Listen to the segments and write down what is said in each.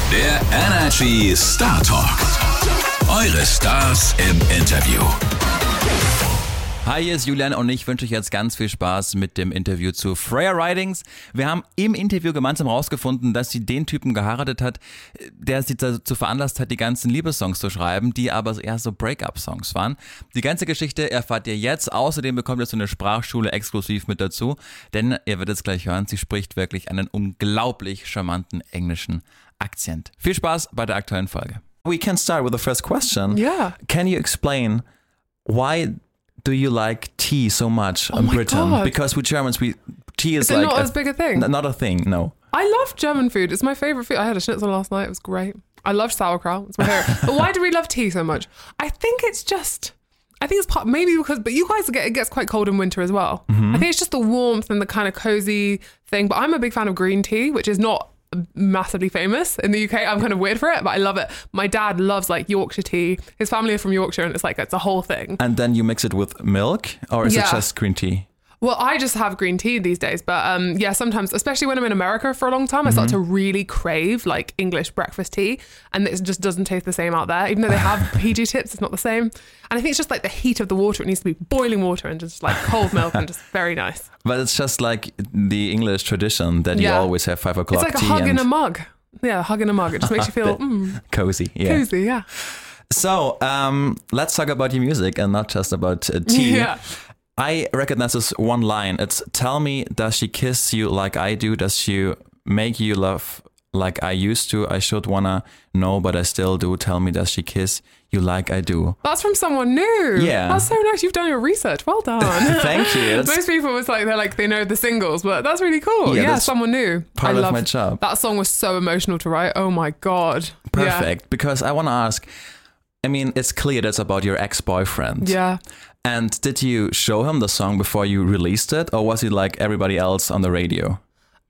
Der Energy Star Talk. Eure Stars im Interview. Hi, hier ist Julian und ich wünsche euch jetzt ganz viel Spaß mit dem Interview zu Freya Ridings. Wir haben im Interview gemeinsam herausgefunden, dass sie den Typen geheiratet hat, der sie dazu veranlasst hat, die ganzen Liebessongs zu schreiben, die aber eher so Break-up-Songs waren. Die ganze Geschichte erfahrt ihr jetzt. Außerdem bekommt ihr so eine Sprachschule exklusiv mit dazu, denn ihr werdet es gleich hören, sie spricht wirklich einen unglaublich charmanten englischen Akzent. Viel Spaß bei der aktuellen Folge. We can start with the first question. Yeah. Can you explain why do you like tea so much in Britain? God. Because we Germans, tea is Is it like not as big a thing? Not a thing, no. I love German food. It's my favourite food. I had a schnitzel last night. It was great. I love sauerkraut. It's my favourite. But why do we love tea so much? I think it's maybe because, but you guys it gets quite cold in winter as well. Mm-hmm. I think it's just the warmth and the kind of cozy thing. But I'm a big fan of green tea, which is not massively famous in the UK. I'm kind of weird for it, but I love it. My dad loves like Yorkshire tea. His family are from Yorkshire and it's a whole thing. And then you mix it with milk, or is it just green tea? Well, I just have green tea these days, but sometimes, especially when I'm in America for a long time, I start to really crave like English breakfast tea, and it just doesn't taste the same out there. Even though they have PG tips, it's not the same. And I think it's just like the heat of the water. It needs to be boiling water and just like cold milk and just very nice. But it's just like the English tradition that you always have 5 o'clock tea. It's like a hug in a mug. Yeah, a hug in a mug. It just makes you feel cozy. Yeah. Cozy, yeah. So let's talk about your music and not just about tea. Yeah. I recognize this one line. It's, tell me, does she kiss you like I do? Does she make you love like I used to? I should wanna know, but I still do. Tell me, does she kiss you like I do? That's from someone new. Yeah. That's so nice. You've done your research. Well done. Thank you. Most people, they know the singles, but that's really cool. Yeah, Yeah, that's someone new. Part of my job. That song was so emotional to write. Oh my God. Perfect. Because I want to ask, I mean, it's clear that's about your ex-boyfriend. Yeah. And did you show him the song before you released it? Or was he like everybody else on the radio?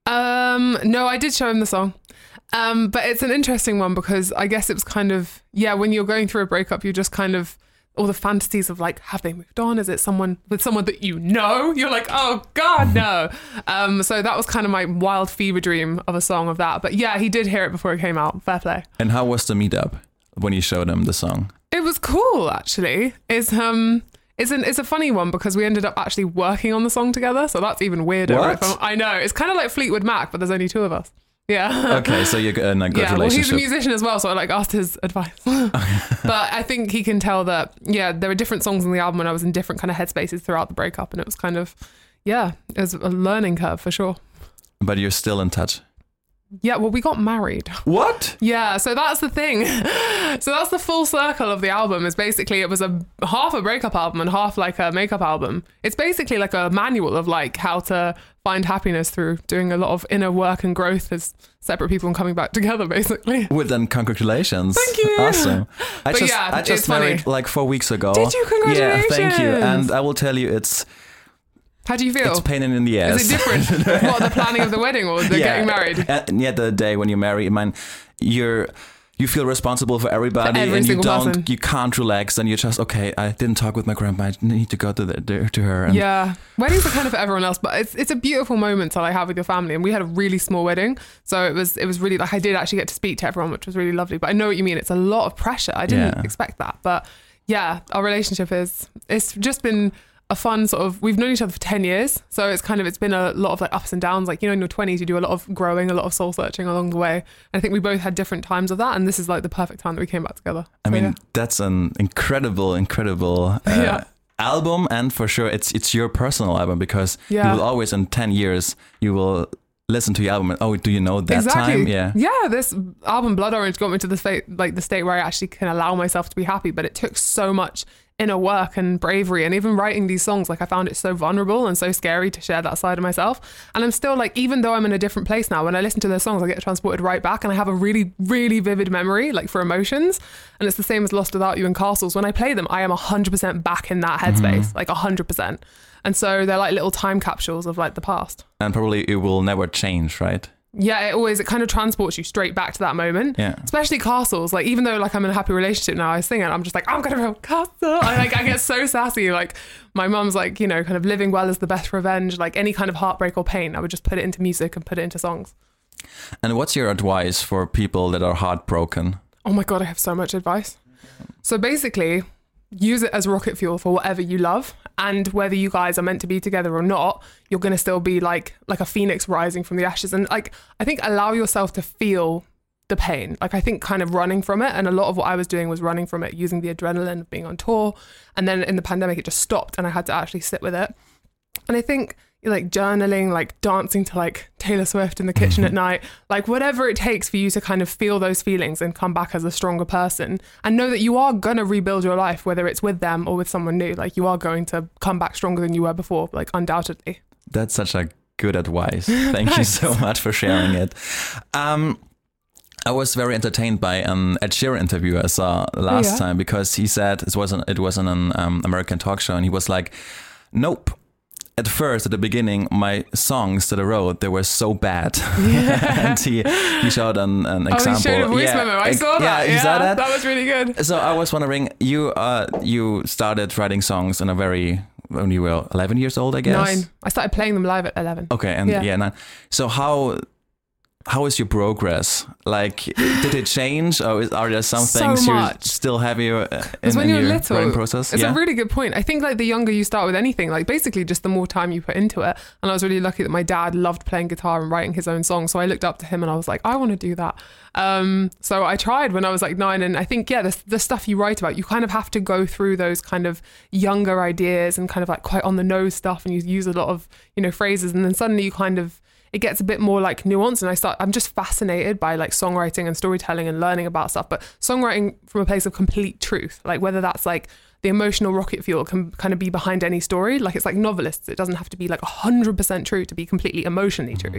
No, I did show him the song. But it's an interesting one because I guess it was kind of, when you're going through a breakup, you just kind of, all the fantasies of like, have they moved on? Is it someone that you know? You're like, oh God, no. So that was kind of my wild fever dream of a song of that. But yeah, he did hear it before it came out. Fair play. And how was the meetup when you showed him the song? It was cool, actually. It's a funny one because we ended up actually working on the song together. So that's even weirder. What? I know. It's kind of like Fleetwood Mac, but there's only 2 of us. Yeah. Okay, so you're in a good relationship. Well, he's a musician as well, so I like asked his advice. But I think he can tell that, there were different songs on the album and I was in different kind of headspaces throughout the breakup, and it was kind of, it was a learning curve for sure. But you're still in touch? Yeah, well, we got married. What? Yeah, so that's the thing. So that's the full circle of the album. Is basically it was half a breakup album and half like a makeup album. It's basically like a manual of like how to find happiness through doing a lot of inner work and growth as separate people and coming back together, basically. Well, then congratulations. Thank you. Awesome. I just it's married funny. like 4 weeks ago. Did you? Congratulations. Yeah, thank you. And I will tell you, How do you feel? It's pain in the ass. Is it different? What, the planning of the wedding or the getting married? The day when you marry, you feel responsible for everybody, for every and person. You can't relax, and you're just, okay, I didn't talk with my grandma, I need to go to her. And weddings are kind of for everyone else, but it's a beautiful moment to like have with your family, and we had a really small wedding, so it was really like I did actually get to speak to everyone, which was really lovely. But I know what you mean. It's a lot of pressure. I didn't expect that, but our relationship it's just been a fun sort of, we've known each other for 10 years. So it's been a lot of like ups and downs. Like, in your 20s, you do a lot of growing, a lot of soul searching along the way. And I think we both had different times of that. And this is like the perfect time that we came back together. I mean, that's an incredible album. And for sure, it's your personal album because you will always, in 10 years, you will listen to your album and, do you know that time? Yeah. Yeah, this album, Blood Orange, got me to the state where I actually can allow myself to be happy. But it took so much inner work and bravery, and even writing these songs, like I found it so vulnerable and so scary to share that side of myself. And I'm still like, even though I'm in a different place now, when I listen to those songs, I get transported right back, and I have a really, really vivid memory, like for emotions. And it's the same as Lost Without You and Castles. When I play them, I am 100% back in that headspace, like 100%. And so they're like little time capsules of like the past. And probably it will never change, right? Yeah, it kind of transports you straight back to that moment. Yeah. Especially Castles. Like, even though like I'm in a happy relationship now, I sing it, I'm just like, I'm gonna build castle. I get so sassy. Like, my mum's like, kind of living well is the best revenge. Like any kind of heartbreak or pain, I would just put it into music and put it into songs. And what's your advice for people that are heartbroken? Oh my God, I have so much advice. So basically, use it as rocket fuel for whatever you love. And whether you guys are meant to be together or not, you're going to still be like a phoenix rising from the ashes. And like, I think allow yourself to feel the pain. Like, I think kind of running from it. And a lot of what I was doing was running from it, using the adrenaline of being on tour. And then in the pandemic, it just stopped and I had to actually sit with it. And I think like journaling, like dancing to like Taylor Swift in the kitchen at night, like whatever it takes for you to kind of feel those feelings and come back as a stronger person, and know that you are going to rebuild your life, whether it's with them or with someone new. Like, you are going to come back stronger than you were before, like undoubtedly. That's such a good advice. Thank you so much for sharing it. I was very entertained by an Ed Sheeran interview I saw last time, because he said it was in an American talk show, and he was like, nope. At first, at the beginning, my songs that I wrote, they were so bad. Yeah. And he showed an example. He showed a voice memo. I saw that. Yeah, you saw that? That was really good. So I was wondering, you started writing songs when you were 11 years old, I guess? 9. I started playing them live at 11. Okay, and 9. So how is your progress? Like, did it change, or are there some things you still have in your writing process? It's a really good point. I think like the younger you start with anything, like basically just the more time you put into it. And I was really lucky that my dad loved playing guitar and writing his own songs. So I looked up to him and I was like, I want to do that. So I tried when I was like 9. And I think, the stuff you write about, you kind of have to go through those kind of younger ideas and kind of like quite on the nose stuff. And you use a lot of, phrases. And then suddenly you kind of, it gets a bit more like nuanced, and I'm just fascinated by like songwriting and storytelling and learning about stuff, but songwriting from a place of complete truth, like whether that's like the emotional rocket fuel can kind of be behind any story. Like, it's like novelists, it doesn't have to be like 100% true to be completely emotionally true,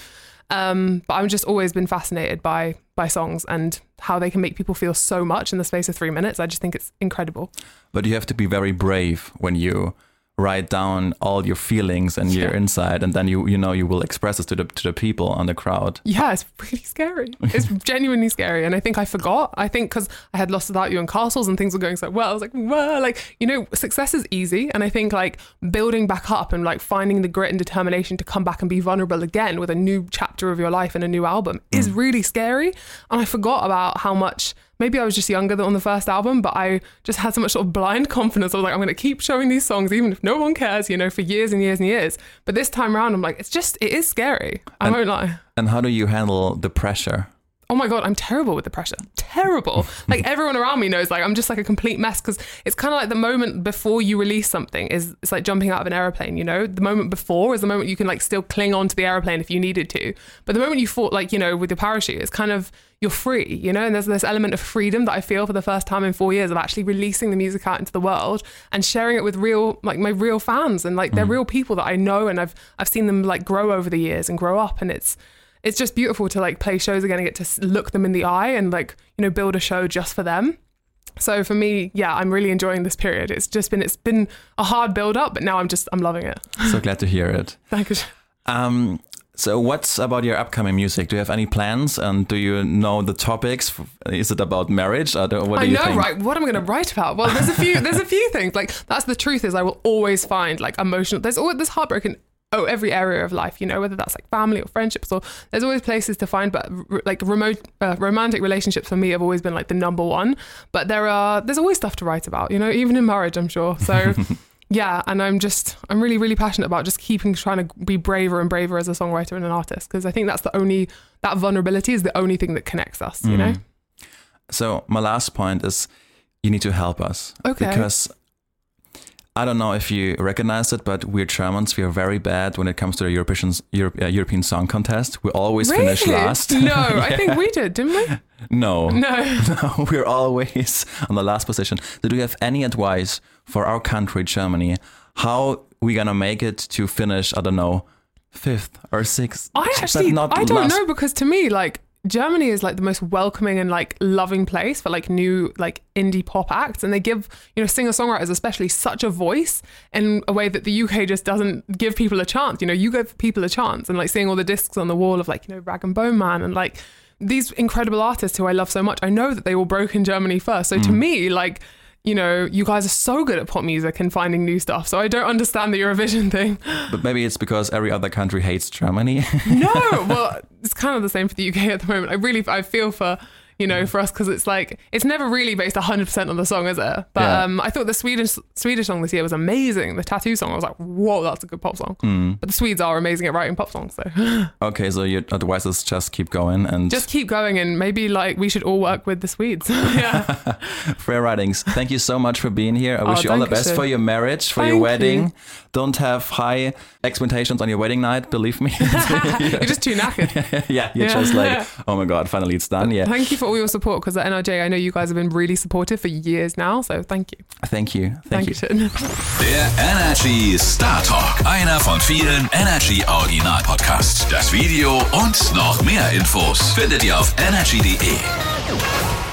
but I've just always been fascinated by songs and how they can make people feel so much in the space of 3 minutes. I just think it's incredible. But you have to be very brave when you write down all your feelings and your inside, and then you will express it to the people on the crowd. Yeah, it's really scary. It's genuinely scary. And I think I forgot. I think because I had Lost Without You and Castles and things were going so well, I was like, whoa, like, success is easy. And I think like building back up and like finding the grit and determination to come back and be vulnerable again with a new chapter of your life and a new album is really scary. And I forgot about how much, maybe I was just younger than on the first album, but I just had so much sort of blind confidence. I was like, I'm going to keep showing these songs, even if no one cares, for years and years and years. But this time around, I'm like, it is scary. I won't lie. And how do you handle the pressure? Oh my God, I'm terrible with the pressure. Terrible. Like, everyone around me knows, like, I'm just like a complete mess, because it's kind of like the moment before you release something it's like jumping out of an airplane, The moment before is the moment you can like still cling on to the airplane if you needed to. But the moment you fought, like, with your parachute, it's kind of, you're free, and there's this element of freedom that I feel for the first time in 4 years of actually releasing the music out into the world and sharing it with real, like, my real fans, and like they're real people that I know, and I've seen them like grow over the years and grow up, and it's just beautiful to like play shows again and get to look them in the eye and like, build a show just for them. So for me, I'm really enjoying this period. It's been a hard build up, but now I'm loving it. So glad to hear it. Thank you. So what's about your upcoming music? Do you have any plans, and do you know the topics? Is it about marriage? What do you think? Right? What am I going to write about? Well, there's a few things. Like, that's the truth, is I will always find like emotional. There's heartbreak in every area of life, whether that's like family or friendships, or there's always places to find. But like romantic relationships for me have always been like the number one. But there's always stuff to write about, even in marriage, I'm sure. So. Yeah, and I'm really, really passionate about just trying to be braver and braver as a songwriter and an artist, because I think that vulnerability is the only thing that connects us, So my last point is, you need to help us. Okay. Because I don't know if you recognize it, but we're Germans. We are very bad when it comes to the European Song Contest. We always finish last. No, yeah. I think we did, didn't we? No, we're always on the last position. So do you have any advice for our country, Germany, how we gonna make it to finish, I don't know, 5th or 6th? I don't know, because to me, like, Germany is like the most welcoming and like loving place for like new like indie pop acts, and they give singer-songwriters especially such a voice in a way that the UK just doesn't give people a chance. You give people a chance, and like seeing all the discs on the wall of like Rag and Bone Man and like these incredible artists who I love so much, I know that they all broke in Germany first. So to me, like, you know, you guys are so good at pop music and finding new stuff. So I don't understand the Eurovision thing. But maybe it's because every other country hates Germany. No, well, it's kind of the same for the UK at the moment. I feel for, you know, for us, because it's like, it's never really based 100% on the song, is it? But I thought the Swedish song this year was amazing. The Tattoo song, I was like, whoa, that's a good pop song. But the Swedes are amazing at writing pop songs, so. Okay, so your advice is just keep going and... Just keep going, and maybe like we should all work with the Swedes. Yeah. Freya Ridings, thank you so much for being here. I wish you all the best for your marriage, for your wedding. Don't have high expectations on your wedding night, believe me. You're just too knackered. You're just like, oh my God, finally it's done. Yeah. Thank you for all your support, because at NRJ, I know you guys have been really supportive for years now, so thank you. Thank you. Dankeschön. Der Energy Star Talk, einer von vielen Energy Original Podcasts. Das Video und noch mehr Infos findet ihr auf energy.de.